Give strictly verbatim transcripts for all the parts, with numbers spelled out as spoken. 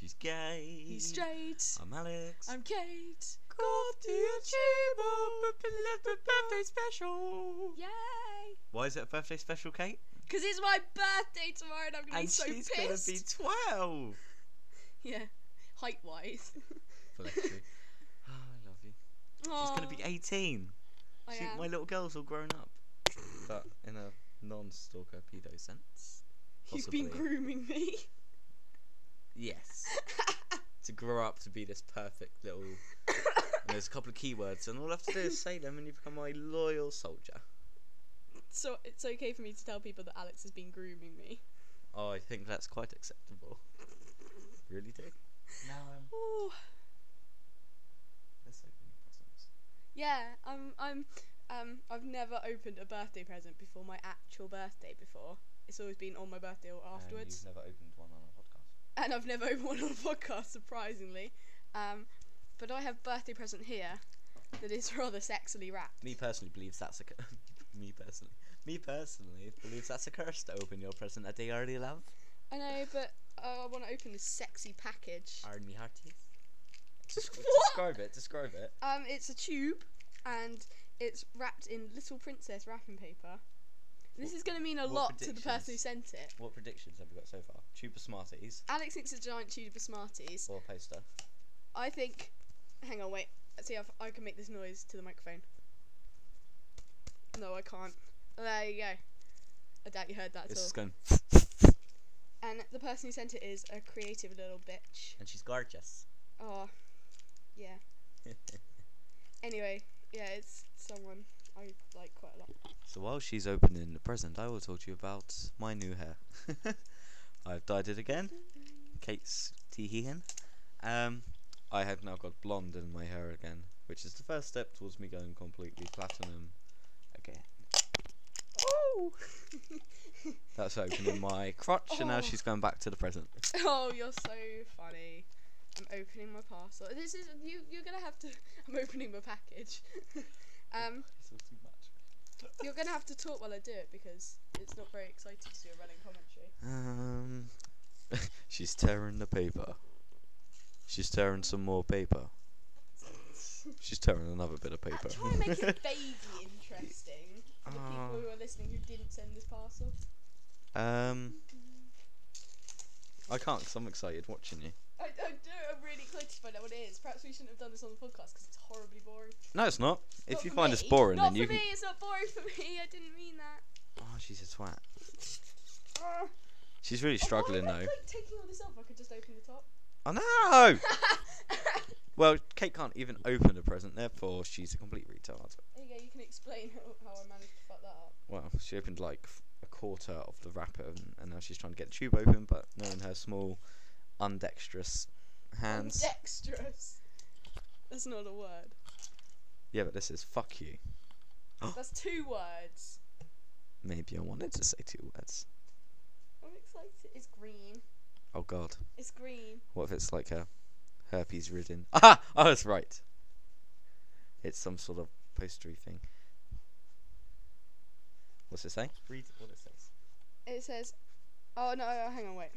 She's gay. He's straight. I'm Alex. I'm Kate. Coffee birthday special. Yay! Why is it a birthday special, Kate? Because it's my birthday tomorrow and I'm going to be And so she's pissed. gonna be twelve. Yeah, height-wise. Bless you. Oh, I love you. Aww. She's gonna be eighteen. I She, am. my little girl's all grown up. But in a non-stalker pedo sense. You've been Possibly. grooming me. Yes. To grow up to be this perfect little... And there's a couple of keywords and all I have to do is say them and you become my loyal soldier. So it's okay for me to tell people that Alex has been grooming me. Oh, I think that's quite acceptable. Really do. Now, um, Ooh. let's open your presents. Yeah, I'm. I'm. Um, I've never opened a birthday present before my actual birthday. Before it's always been on my birthday or afterwards. And you've never opened one on a podcast. And I've never opened one on a podcast, surprisingly. Um, but I have birthday present here that is rather sexily wrapped. Me personally believes that's a cu- me personally me personally believes that's a curse to open your present a day early, love. I know, but uh, I want to open this sexy package. Are me hearties? What? Describe it. Describe it. Um, it's a tube, and it's wrapped in little princess wrapping paper. This is going to mean a What lot to the person who predictions? sent it. What predictions have we got so far? Tube of Smarties Alex thinks it's a giant tube of Smarties. or a poster? I think. Hang on, wait. Let's see if I can make this noise to the microphone. No, I can't. There you go. I doubt you heard that This at is all. going. And the person who sent it is a creative little bitch. And she's gorgeous. Oh, yeah. Anyway, yeah, it's someone I like quite a lot. So while she's opening the present, I will talk to you about my new hair. I've dyed it again. Kate's teeheeing. Um, I have now got blonde in my hair again, which is the first step towards me going completely platinum again. Oh! That's opening my crotch, and now Oh. she's going back to the present. Oh, you're so funny. I'm opening my parcel. This is you. You're gonna have to. I'm opening my package. um, It's all too much. you're gonna have to talk while I do it because it's not very exciting to do a running commentary. Um, she's tearing the paper. She's tearing some more paper. She's tearing another bit of paper. Uh, try and make it vaguely interesting for the people Uh. who are listening who didn't send this parcel. um, I can't because I'm excited watching you. I, I do. I'm really excited to find out what it is. Perhaps we shouldn't have done this on the podcast because it's horribly boring. No, it's not. If Not you for find me. us boring, not then you for can. me. It's not boring for me. I didn't mean that. Oh, she's a twat. Uh, She's really struggling oh, why am I, though. like, taking all this off. I could just open the top. Oh no! Well, Kate can't even open a present, therefore she's a complete retard. There you go. You can explain how, how I managed to fuck that up. Well, she opened like f- a quarter of the wrapper, and, and now she's trying to get the tube open, but knowing her small, undexterous hands. Dexterous. That's not a word. Yeah, but this is fuck you. That's two words. Maybe I wanted to say two words. I'm excited. It's green. Oh god. It's green. What if it's like a herpes ridden? Aha! I was right. It's some sort of postery thing. What's it say? Read what it says. It says. Oh no! oh, Hang on. Wait.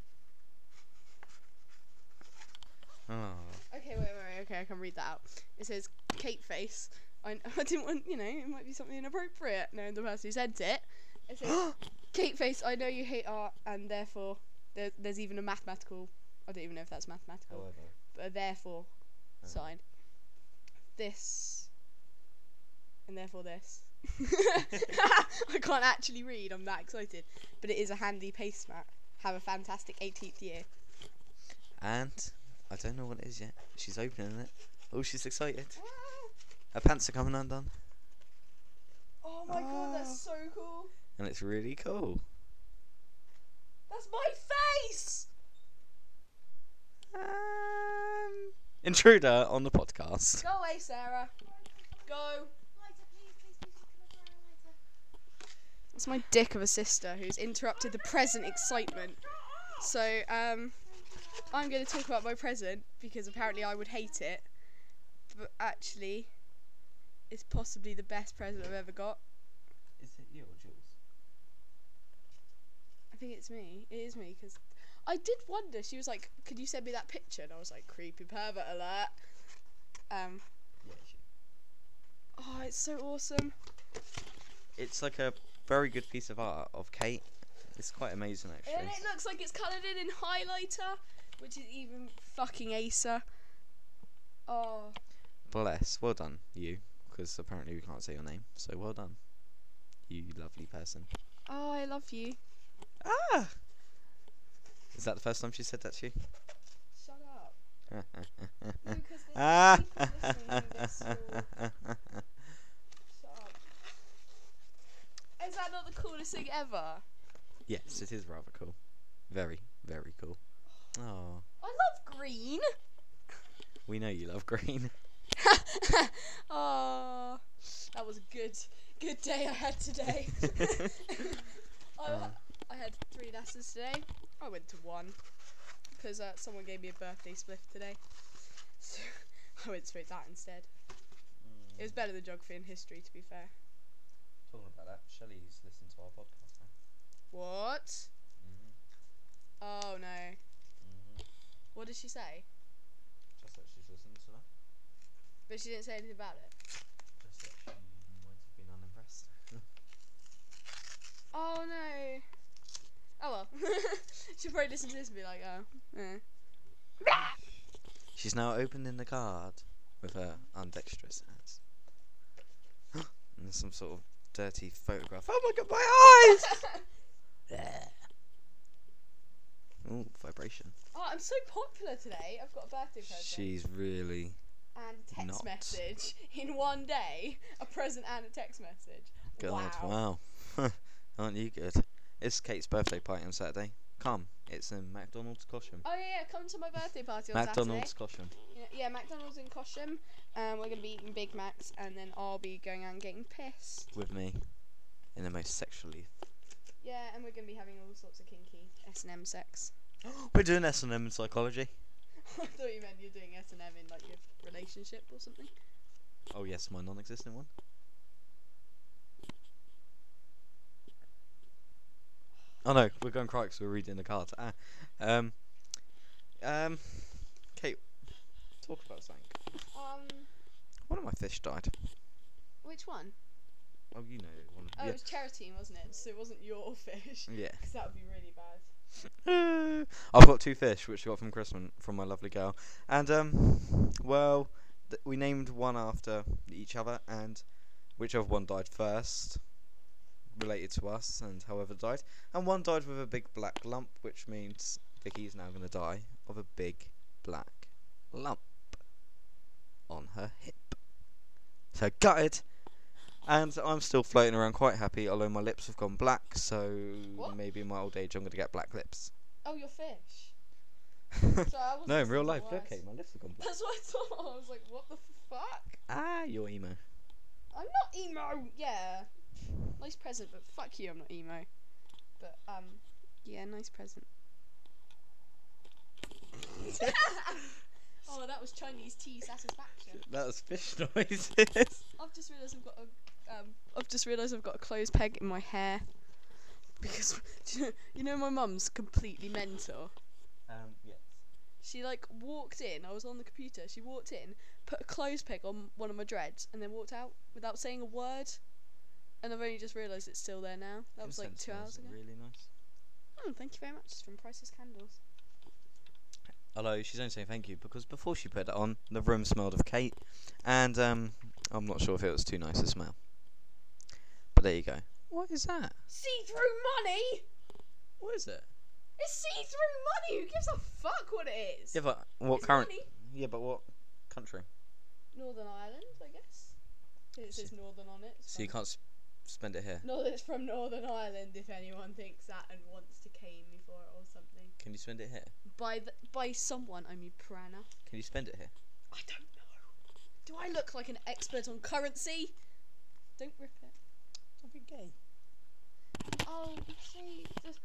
Oh. Okay. Wait. Wait. Wait. Okay. I can read that out. It says Kate face. I, I didn't want. You know. It might be something inappropriate. Knowing the person who sent it. It says Kate face. I know you hate art, and therefore there, there's even a mathematical. I don't even know if that's mathematical. However. But a therefore Oh. sign. This. And therefore this. I can't actually read. I'm that excited. But it is a handy paste mat. Have a fantastic eighteenth year. And I don't know what it is yet. She's opening it. Oh, she's excited. Her pants are coming undone. Oh my god, that's so cool. And it's really cool. That's my face! Um, intruder on the podcast. Go away, Sarah. Go. That's my dick of a sister who's interrupted the present excitement. So, um, I'm going to talk about my present because apparently I would hate it. But actually, it's possibly the best present I've ever got. Is it you or Jules? I think it's me. It is me because I did wonder. She was like, "Could you send me that picture?" And I was like, "Creepy pervert alert." Um. Yeah, she. Oh, it's so awesome. It's like a very good piece of art of Kate. It's quite amazing, actually. And it looks like it's coloured in in highlighter, which is even fucking acer. Oh. Bless. Well done, you. Because apparently we can't say your name. So well done, you lovely person. Oh, I love you. Ah! Is that the first time she said that to you? Shut up. Lucas, there's Ah! people listening to this school. Shut up. Is that not the coolest thing ever? Yes, it is rather cool. Very, very cool. Oh, I love green. we know you love green. Oh, that was a good, good day I had today. I, Uh. I had three lessons today. I went to one because uh, someone gave me a birthday spliff today, so I went straight that instead. It was better than geography and history, to be fair. Talking about that, Shelley's listened to our podcast now. What? Mm-hmm. Oh no. Mm-hmm. What did she say? Just that she's listened to that. But she didn't say anything about it. Just that she might have been unimpressed. Oh no. Oh well. She'll probably listen to this and be like, oh, eh. She's now opening the card with her undexterous hands. And there's some sort of dirty photograph. Oh my god, my eyes! Ooh, vibration. Oh, I'm so popular today. I've got a birthday present. She's really and a text not. message in one day. A present and a text message. God, Wow. wow. Aren't you good? It's Kate's birthday party on Saturday. Come, it's in McDonald's Cosham. Oh yeah, yeah, come to my birthday party on McDonald's Saturday. Cosham. Yeah, yeah, McDonald's in Cosham. Um, we're gonna be eating Big Macs, and then I'll be going out and getting pissed. With me. In the most sexually. Yeah, and we're gonna be having all sorts of kinky S and M sex. We're doing S and M in psychology. I thought you meant you're doing S and M in like your relationship or something. Oh yes, my non-existent one. Oh no, we're going cry because we're reading the cards. Ah, um, um, Kate, talk about something. Um, One of my fish died. which one? Oh, you know one. Oh, Yeah. it was charity, wasn't it? So it wasn't your fish. Yeah. Because that would be really bad. I've got two fish, which I got from Christmas from my lovely girl, and um, well, th- we named one after each other, and whichever one died first, related to us, and however died, and one died with a big black lump, which means Vicky's now going to die of a big black lump on her hip. So gutted. And I'm still floating around quite happy, although my lips have gone black, so What? maybe in my old age I'm going to get black lips. Oh, your fish. Sorry, I wasn't No, in real listening life, to the look, words. Kate, my lips have gone black. That's what I thought. I was like, what the fuck? Ah, you're emo. I'm not emo. Yeah. Nice present, but fuck you, I'm not emo. But, um, yeah, nice present. Oh, that was Chinese tea satisfaction. That was fish noises. I've just realised I've got a, um, I've just realised I've got a clothes peg in my hair. Because, do you know, you know my mum's completely mental. um, yes. She like walked in. I was on the computer. She walked in, put a clothes peg on one of my dreads, and then walked out without saying a word. And I've only just realised it's still there now. That was like Incense two hours smells ago. Really nice. Oh, thank you very much. It's from Price's Candles. Although she's only saying thank you because before she put it on, the room smelled of Kate, and um, I'm not sure if it was too nice to smell. But there you go. What is that? See-through money. What is it? It's see-through money. Who gives a fuck what it is? Yeah, but what It's current? money. Yeah, but what country? Northern Ireland, I guess. It says Northern on it. So you can't s- spend it here. No, it's from Northern Ireland. If anyone thinks that and wants to cane me for it or something. Can you spend it here? By the, by someone, I mean Prana. Can you spend it here? I don't know. Do I look like an expert on currency? Don't rip it. Don't be gay. Oh, you see, the,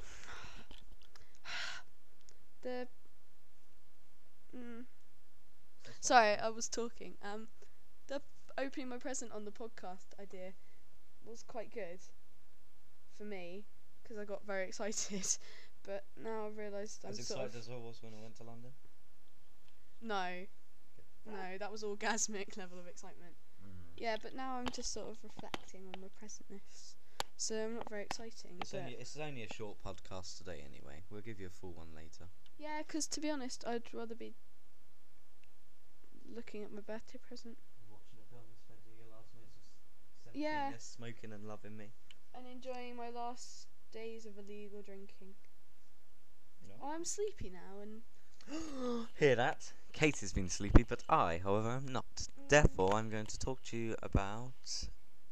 the mm. Sorry, I was talking. Um, the f- opening my present on the podcast idea was quite good for me because I got very excited. but now I've realised I'm As sort excited of as I was when I went to London. no, no, that was orgasmic level of excitement. Mm. Yeah, but now I'm just sort of reflecting on my presentness, so I'm not very exciting. It's but only it's only a short podcast today anyway. We'll give you a full one later. yeah, 'cause to be honest, I'd rather be looking at my birthday present Watching a film and spending your last minutes of Yeah. seventeen-ness smoking and loving me. and enjoying my last days of illegal drinking. No. Oh, I'm sleepy now, and Hear that? Kate has been sleepy, but I, however, am not. Therefore, I'm going to talk to you about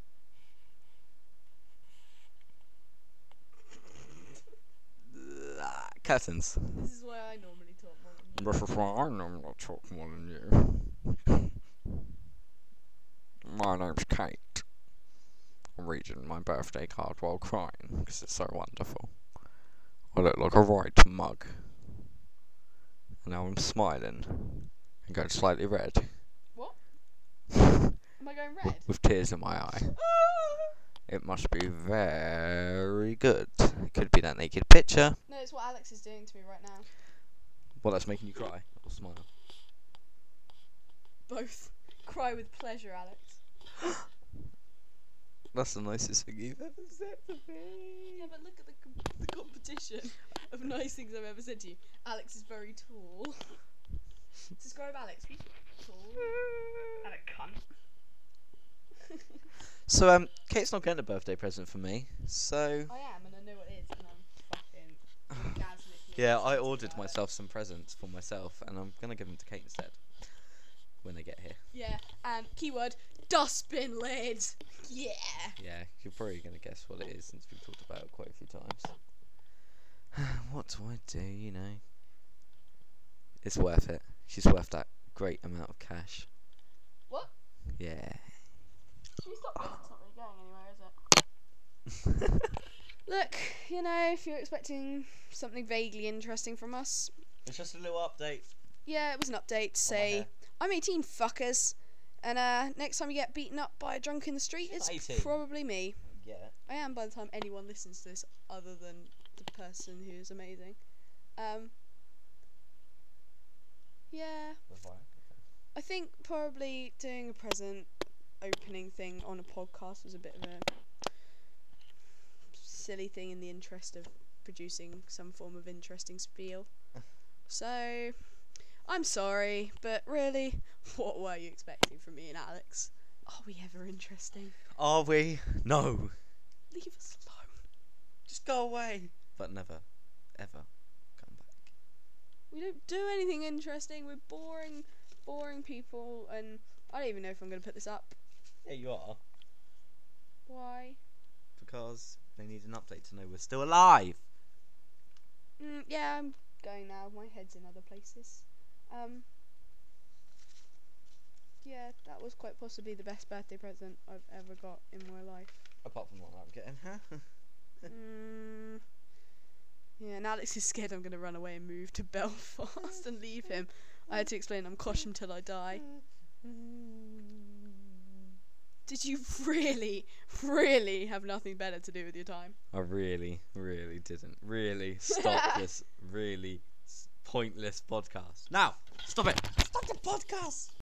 uh, curtains. this is why I normally talk more than you. This is why I normally talk more than you. My name's Kate. I'm reading my birthday card while crying because it's so wonderful. I look like a right mug. And now I'm smiling and going slightly red What? Am I going red? with tears in my eye. It must be very good. It could be that naked picture. No, it's what Alex is doing to me right now. Well, that's making you cry or smile. Both. Cry with pleasure, Alex. That's the nicest thing you've ever said to me. Yeah, but look at the, com- the competition of nice things I've ever said to you. Alex is very tall. Describe Alex. He's tall. And a cunt. So, um, Kate's not getting a birthday present for me. So, I am, and I know what it is, and I'm fucking orgasmically yeah, I excited ordered about it. myself some presents for myself, and I'm gonna give them to Kate instead when they get here. Yeah, and keyword dustbin lid. Yeah. Yeah, you're probably gonna guess what it is since we've talked about it quite a few times. What do I do? You know, it's worth it. She's worth that great amount of cash. What? Yeah. Should we stop this? It's not really going anywhere, is it? Look, you know, if you're expecting something vaguely interesting from us, It's just a little update. yeah, it was an update to On my say, hair. I'm eighteen, fuckers, and uh, next time you get beaten up by a drunk in the street, it's eighteen. probably me. Yeah. I am by the time anyone listens to this, other than the person who's amazing. Um, yeah, I think probably doing a present opening thing on a podcast was a bit of a silly thing in the interest of producing some form of interesting spiel. So, I'm sorry, but really, what were you expecting from me and Alex? Are we ever interesting? Are we? No. Leave us alone. Just go away. But never, ever come back. We don't do anything interesting. We're boring, boring people, and I don't even know if I'm going to put this up. Yeah, you are. Why? Because they need an update to know we're still alive. Mm, yeah, I'm going now. My head's in other places. Um, yeah, that was quite possibly the best birthday present I've ever got in my life. Apart from what I'm getting, huh? Mm, yeah, and Alex is scared I'm going to run away and move to Belfast and leave him. I had to explain I'm Cosham till I die. Did you really, really have nothing better to do with your time? I really, really didn't. Really stop this really s- pointless podcast. Now, stop it. Stop the podcast.